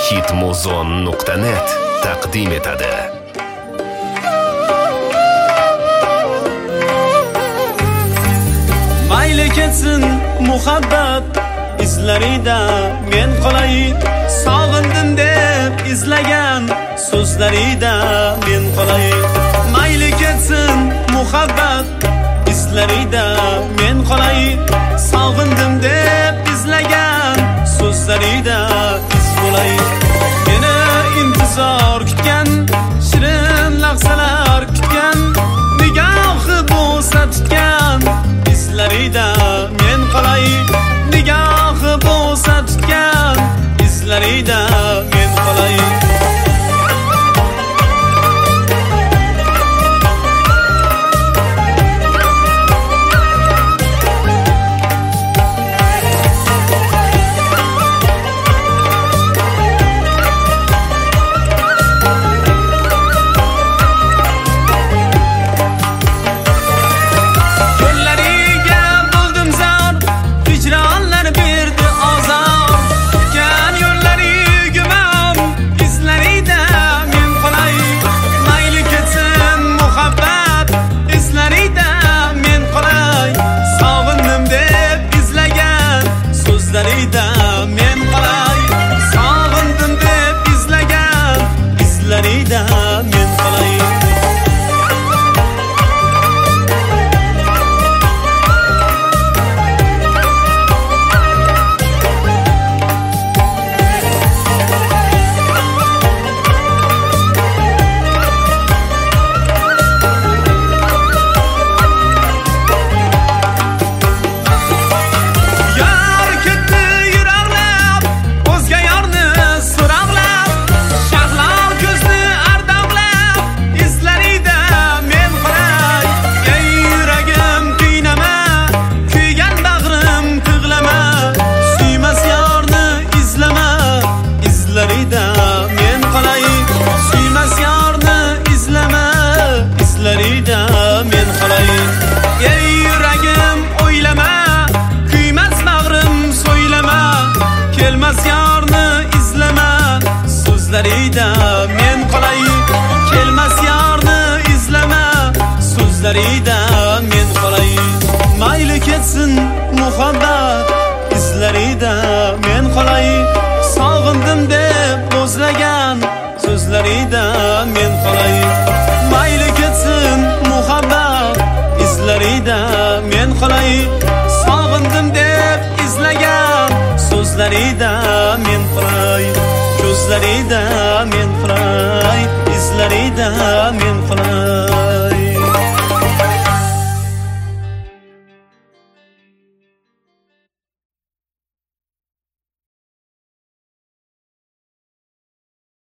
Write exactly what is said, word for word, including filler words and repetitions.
hitmuzon nuqta net taqdim etadi. Mayli ketsin muhabbat izlarida men qolay, sog'indim deb izlagan so'zlarida men qolay. Mayli ketsin muhabbat izlarida men qolay, sog'indim deb izlagan so'zlarida iz bo'lay. Meni intizor kutgan, shirin lahzalar kutgan, nigohi bo'lsa tutgan izlarida men qolay. Nigohi bo'lsa tutgan izlarida men qolay. So'zlarida men qolay, kelmas yorni izlama, so'zlarida men qolay. Mayli ketsin muhabbat izlarida men qolay, sog'indim deb o'zlagan so'zlarida men qolay. Mayli ketsin muhabbat izlarida men qolay, sog'indim deb izlagan so'zlarida men qolay. Ko'zlarida men qolay, izlarida men qolay.